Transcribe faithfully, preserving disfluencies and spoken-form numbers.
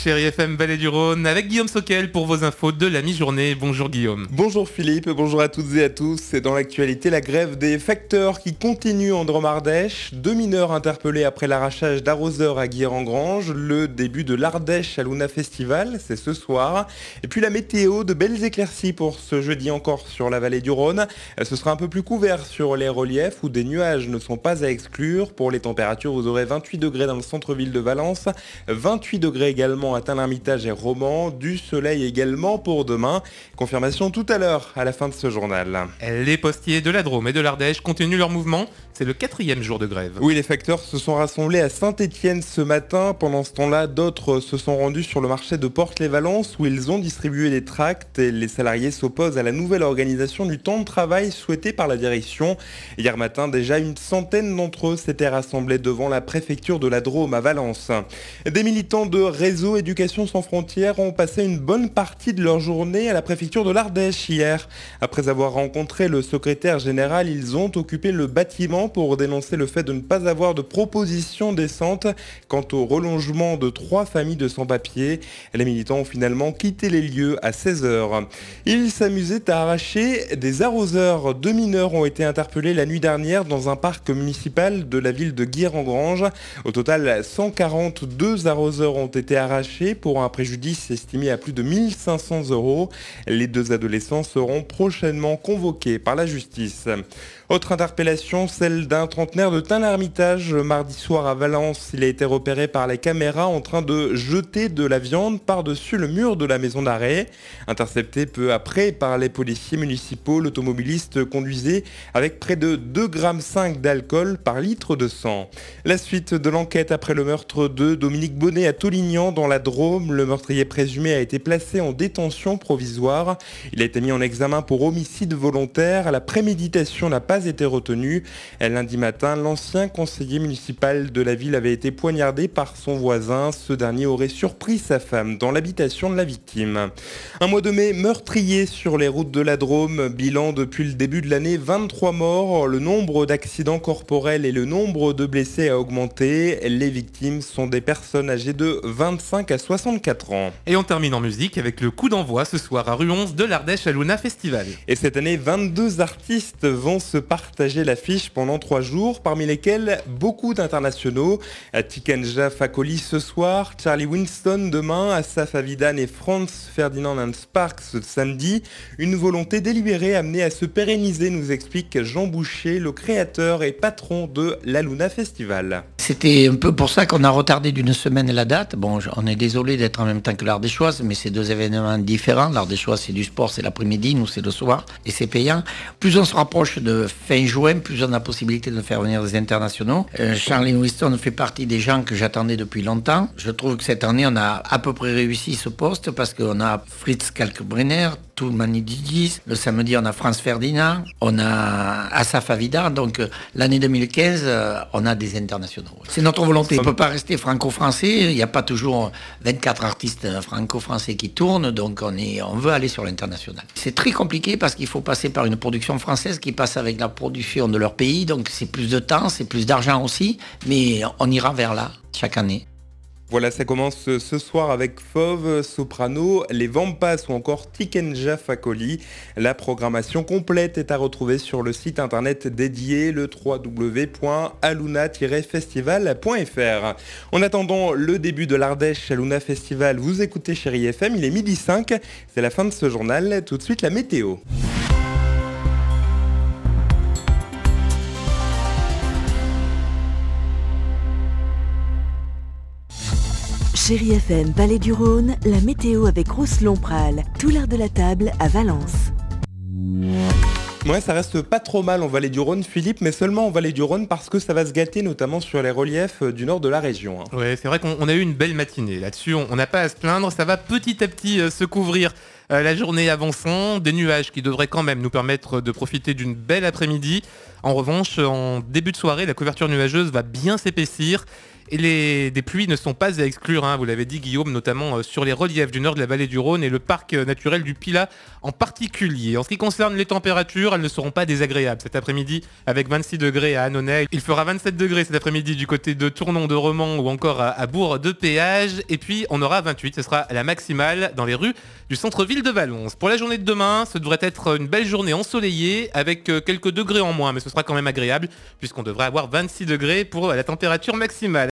Chérie F M Vallée du Rhône avec Guillaume Soquel pour vos infos de la mi-journée. Bonjour Guillaume. Bonjour Philippe, bonjour à toutes et à tous. C'est dans l'actualité la grève des facteurs qui continue en Drôme-Ardèche. Deux mineurs interpellés après l'arrachage d'arroseurs à Guière-en-Grange. Le début de l'Ardèche à Luna Festival, c'est ce soir. Et puis la météo, de belles éclaircies pour ce jeudi encore sur la vallée du Rhône. Ce sera un peu plus couvert sur les reliefs où des nuages ne sont pas à exclure. Pour les températures, vous aurez vingt-huit degrés dans le centre-ville de Valence, vingt-huit degrés également à Tain-l'Hermitage et Romans, du soleil également pour demain. Confirmation tout à l'heure à la fin de ce journal. Les postiers de la Drôme et de l'Ardèche continuent leur mouvement. C'est le quatrième jour de grève. Oui, les facteurs se sont rassemblés à Saint-Étienne ce matin. Pendant ce temps-là, d'autres se sont rendus sur le marché de Porte-les-Valences où ils ont distribué des tracts et les salariés s'opposent à la nouvelle organisation du temps de travail souhaitée par la direction. Hier matin, déjà une centaine d'entre eux s'étaient rassemblés devant la préfecture de la Drôme à Valence. Des militants de Réseau Éducation sans frontières ont passé une bonne partie de leur journée à la préfecture de l'Ardèche hier. Après avoir rencontré le secrétaire général, ils ont occupé le bâtiment pour dénoncer le fait de ne pas avoir de proposition décente quant au relogement de trois familles de sans-papiers. Les militants ont finalement quitté les lieux à seize heures. Ils s'amusaient à arracher des arroseurs. Deux mineurs ont été interpellés la nuit dernière dans un parc municipal de la ville de Guière-en-Grange. Au total, cent quarante-deux arroseurs ont été arrachés pour un préjudice estimé à plus de mille cinq cents euros. Les deux adolescents seront prochainement convoqués par la justice. Autre interpellation, celle d'un trentenaire de Tain-l'Hermitage. Mardi soir à Valence, il a été repéré par les caméras en train de jeter de la viande par-dessus le mur de la maison d'arrêt. Intercepté peu après par les policiers municipaux, l'automobiliste conduisait avec près de deux virgule cinq grammes d'alcool par litre de sang. La suite de l'enquête après le meurtre de Dominique Bonnet à Taulignan dans la Drôme. Le meurtrier présumé a été placé en détention provisoire. Il a été mis en examen pour homicide volontaire. La préméditation n'a pas été retenue. Lundi matin, l'ancien conseiller municipal de la ville avait été poignardé par son voisin. Ce dernier aurait surpris sa femme dans l'habitation de la victime. Un mois de mai meurtrier sur les routes de la Drôme. Bilan depuis le début de l'année, vingt-trois morts. Le nombre d'accidents corporels et le nombre de blessés a augmenté. Les victimes sont des personnes âgées de vingt-cinq à soixante-quatre ans. Et on termine en musique avec le coup d'envoi ce soir à rue onze de l'Ardèche à Luna Festival. Et cette année, vingt-deux artistes vont se partager l'affiche pendant trois jours, parmi lesquels beaucoup d'internationaux. Tikenja Fakoli ce soir, Charlie Winston demain, Asaf Avidan et Franz Ferdinand and Sparks samedi. Une volonté délibérée amenée à se pérenniser, nous explique Jean Boucher, le créateur et patron de la Luna Festival. C'était un peu pour ça qu'on a retardé d'une semaine la date. Bon, on est désolé d'être en même temps que l'Ardéchoise, mais c'est deux événements différents. L'Ardéchoise, c'est du sport, c'est l'après-midi, nous, c'est le soir, et c'est payant. Plus on se rapproche de fin juin, plus on a la possibilité de faire venir des internationaux. Euh, Charlie Winston fait partie des gens que j'attendais depuis longtemps. Je trouve que cette année, on a à peu près réussi ce poste parce qu'on a Fritz Kalkbrenner, Toulmani-Didis. Le samedi, on a Franz Ferdinand, on a Asaf Avidan. Donc, euh, l'année deux mille quinze, euh, on a des internationaux. C'est notre volonté. On ne peut pas rester franco-français. Il n'y a pas toujours vingt-quatre artistes franco-français qui tournent. Donc, on, est, on veut aller sur l'international. C'est très compliqué parce qu'il faut passer par une production française qui passe avec la production de leur pays. Donc, c'est plus de temps, c'est plus d'argent aussi. Mais on ira vers là chaque année. Voilà, ça commence ce soir avec Fauve, Soprano, les Vampas ou encore Tikenja Fakoli. La programmation complète est à retrouver sur le site internet dédié, le w w w point aluna tiret festival point f r. En attendant le début de l'Ardèche à Luna Festival, vous écoutez Chérie F M, il est midi cinq, c'est la fin de ce journal. Tout de suite la météo. Chérie F M, Vallée du Rhône, la météo avec Rousselon Pral, tout l'art de la table à Valence. Ouais, ça reste pas trop mal en Vallée du Rhône, Philippe, mais seulement en Vallée du Rhône parce que ça va se gâter, notamment sur les reliefs du nord de la région. Hein. Ouais, c'est vrai qu'on on a eu une belle matinée. Là-dessus, on n'a pas à se plaindre. Ça va petit à petit euh, se couvrir Euh, la journée avançant, des nuages qui devraient quand même nous permettre de profiter d'une belle après-midi. En revanche, en début de soirée, la couverture nuageuse va bien s'épaissir. Et les, des pluies ne sont pas à exclure, hein, vous l'avez dit Guillaume, notamment euh, sur les reliefs du nord de la vallée du Rhône et le parc euh, naturel du Pilat en particulier. En ce qui concerne les températures, elles ne seront pas désagréables cet après-midi avec vingt-six degrés à Annonay. Il fera vingt-sept degrés cet après-midi du côté de Tournon de Romans ou encore à, à Bourg de Péage. Et puis on aura vingt-huit, ce sera la maximale dans les rues du centre-ville de Valence. Pour la journée de demain, ce devrait être une belle journée ensoleillée avec euh, quelques degrés en moins, mais ce sera quand même agréable puisqu'on devrait avoir vingt-six degrés pour la température maximale.